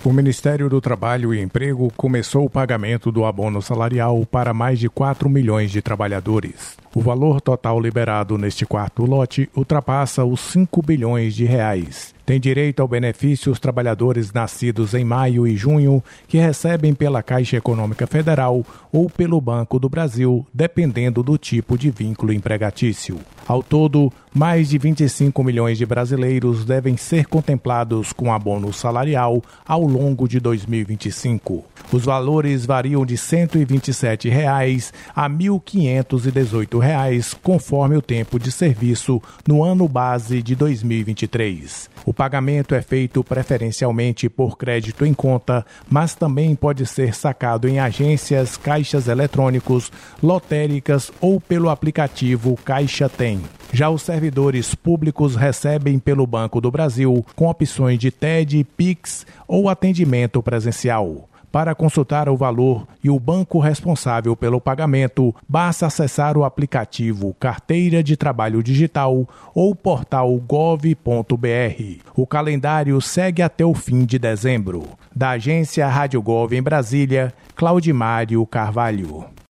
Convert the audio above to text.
O Ministério do Trabalho e Emprego começou o pagamento do abono salarial para mais de 4 milhões de trabalhadores. O valor total liberado neste quarto lote ultrapassa os 5 bilhões de reais. Tem direito ao benefício os trabalhadores nascidos em maio e junho que recebem pela Caixa Econômica Federal ou pelo Banco do Brasil, dependendo do tipo de vínculo empregatício. Ao todo, mais de 25 milhões de brasileiros devem ser contemplados com abono salarial ao longo de 2025. Os valores variam de R$ 127 a R$ 1.518, conforme o tempo de serviço no ano base de 2023. O pagamento é feito preferencialmente por crédito em conta, mas também pode ser sacado em agências, caixas eletrônicos, lotéricas ou pelo aplicativo Caixa Tem. Já os servidores públicos recebem pelo Banco do Brasil, com opções de TED, Pix ou atendimento presencial. Para consultar o valor e o banco responsável pelo pagamento, basta acessar o aplicativo Carteira de Trabalho Digital ou portal gov.br. O calendário segue até o fim de dezembro. Da agência Rádio Gov em Brasília, Claudimário Carvalho.